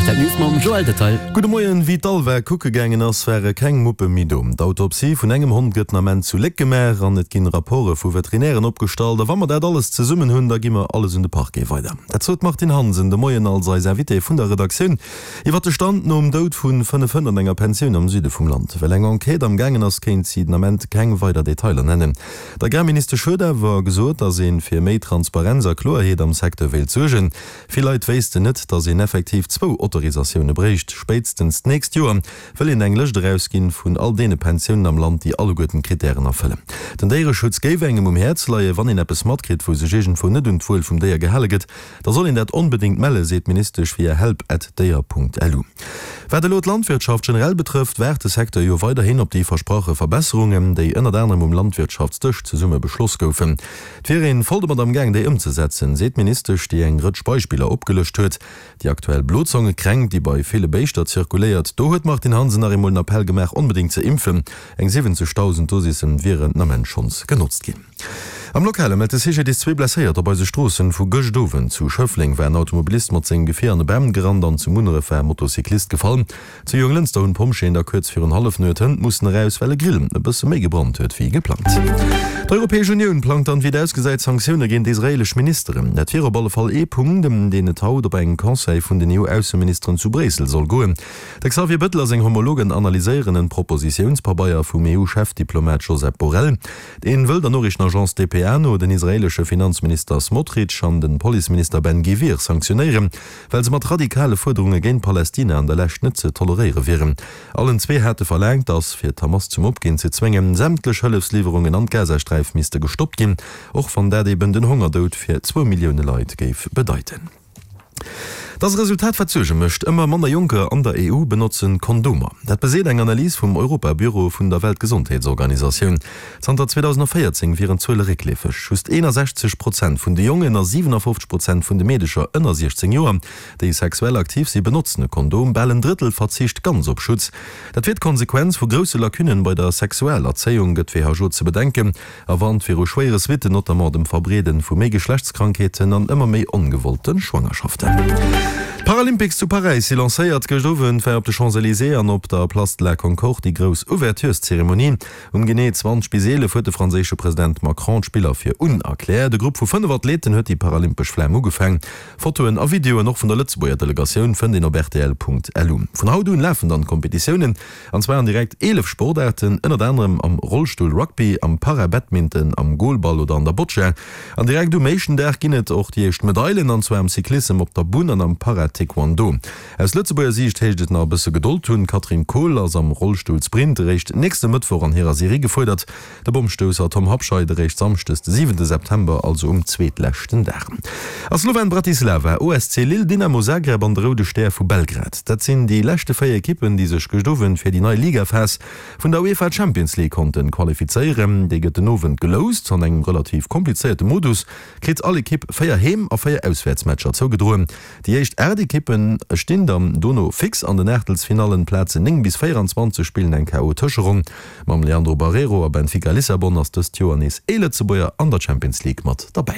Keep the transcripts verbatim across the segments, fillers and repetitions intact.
Gute Morgen, wie allwer Kuckegängen ass wäre keng Muppe midum. D'autopsie vun engem Hund gëtt amment zu Leckgemer an net ginn Rappore vu Veterinären opgestalt, da wammer dat alles ze summen hunn, da gimmer alles in de Park ge weiter. Dat zot macht den Hansen de Moien als sei Servité vun der Redaktion. I wat de stand no um Dout vun fünf enger Pensionioun am Süde vum Land. Well enger Enquet am Gangen ass kéint Sidenament keng weiter Detailer nennen. Der Germinister Schröder war gesot, dat se fir méi Transparenzer Chlorheet am Sektor will zugen. Vielleicht weiste net, dat se effektiv zwo Autorisationune brecht. Spätstens nächst Joer will in Englisch drausgin vun all dene Pensionen am Land, die alle guten Kriterien erfüllen. Den deiere Schutz gewe engem um Herzleiie, wann in App smartkrit, wo se gegen vu net und vuuel vum Deier gehelget, da soll in dat unbedingt melle, seet ministerisch wie help at deier punkt l u. Wer de Lot Landwirtschaft generell betrifft, wär de Sektor jo weiterhin op die versproche Verbesserungen, déi ënner anderem um Landwirtschaftsdech ze Summe beschloss goufen. D'were Foldemat am Gang déi umzusetzen, seet ministerisch, die eng Rëtsch Beispieler opgelöscht huet. Die aktuell Blutzonge kränkt, die bei viele Beister zirkuliert. Do huet macht den Hansen nach im Appell gemerk unbedingt ze impfen. Eng siebzigtausend Dosissen wären na Menschons genutzt gin. Am Lokale met sich die zwei blessiert bei se Strossen vu Göchdowen zu Schöffling wären Automobilist mat seg gefährne Bäm gerand an zu Munere ver Motorcyklist gefallen. Zu Jung Linster und Pomsche der Kurz für half Nöten mussten Reuswelle grillen, bis mé gebrannt huet wie geplant. Die Europäische Union plant an wie ausgeseit Sanktionen gegen die israelisch Ministerin. Der vierballe Fall E-Punkt, dem den Tau op eng Konseil vun den E U-Außenministern zu Bresel soll goen. Der Xavier Bëttler seg Homologen analyseieren Propositionspaarbeier vum E U-Chefdiplomat Josep Borrell. Den wëll der norischen Agence D P R no den israelische Finanzminister Smotrich an den Polizeminister Ben Gvir sanktionieren, weil sie mat radikale Forderungen gegen Palästina an der Lächnitze toleriere wären. Allen zwei hätte verlangt, dass fir Hamas zum Opgehen zu zwingen, sämtliche Hilfslieferungen an Gazastreif müsste gestoppt gehen, auch von der eben den Hungerdod für zwei Millionen Leute gave bedeuten. Das Resultat verzöge mischt immer Mann der Juncker an der E U benutzen Kondomer. Dat beseet eng Analyse vom Europabüro vun der Weltgesundheitsorganisation. Zter zweitausendvierzehn viren Zölle reklefech. Schust einundsechzig Prozent vun de Jungen er siebenundfünfzig Prozent vun de medischer ënner sechzehn Joer, déi sexuell aktiv sie benutzende Kondom ballen Drittel verzicht ganz op Schutz. Dat wird Konsequenz vu grosse Lakünnen bei der sexueller Erzeung gët W H O ze bedenken, erwarnt fir o schweres Witte not dem Verbreden vu méi Geschlechtskrankheiten an immer méi ungewollten Schwangerschaften. Paralympics zu Paris sie lancéiert gestowen fir op de Champs-Élysées an op der Place de la Concorde die gros Ouverturezeremonie. Um gené zwanzig Spisele fuer de franzésche Präsident Macron Spieler fir unerklärt. De Gruppe vu fünf Athleten huet die Paralympisch Flamme ugefang. Fotoen a Video noch vun der Lützburger Delegation vun den op R T L punkt l u. Von haut un läffen an Kompetitionen, anzwe an direkt elf Sportarten, ënner anderem am Rollstuhl Rugby, am Parabadminton, am Goalball oder an der Boccia. An direkt Dumation der ginnet och die echt Medaillen anzwe am Cyklism op der Bun an am Para Taekwondo. Aus Lützeburger Sicht hecht na bisse Geduld hun Katrin Kohl as am Rollstuhl Sprint recht nächste Mittwoch an ihrer Serie gefordert. Der Bomstößer Tom Habscheide recht samstes siebten September also um zweetlächten Dagen. Aus Slowen Bratislava O S C Lille Dynamo Zagreb an der Rode Stern vu Belgrad. Dat sind die lechte vier Ekippen die sech gestowen fir die neue Ligafas vun der UEFA Champions League konnten qualifizieren. De gët den Nowen gelost an engem relativ komplizierte Modus krit alle Kipp feier hem a feier Auswärtsmatscher zogedroen. Die echt Erde Kippen stehen am Dono fix an den Nächtelsfinalen Plätze ning bis vierundzwanzig spielen en K O-Töcherung. Mam Leandro Barrero a Benfica Lissabon as des Johannes Ele ze Boer an der Champions League mat dabei.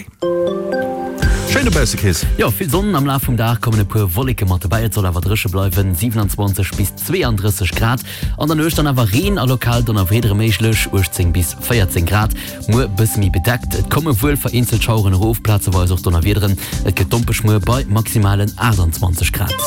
Schöne Bäusekis. Ja, viel Sonnen am Lauf vom Tag kommen ein paar Wolke mit dabei, soll aber drische bleiben, siebenundzwanzig bis zweiunddreißig Grad. Und dann ist dann aber Regen, lokal dann auf jeder Mäschlich, achtzehn bis vierzehn Grad. Nur ein bisschen bedeckt. Es kommen wohl vereinzelt Schauern auf Plätze, weil es auch dann wieder, es geht dumpisch bei maximalen achtundzwanzig Grad.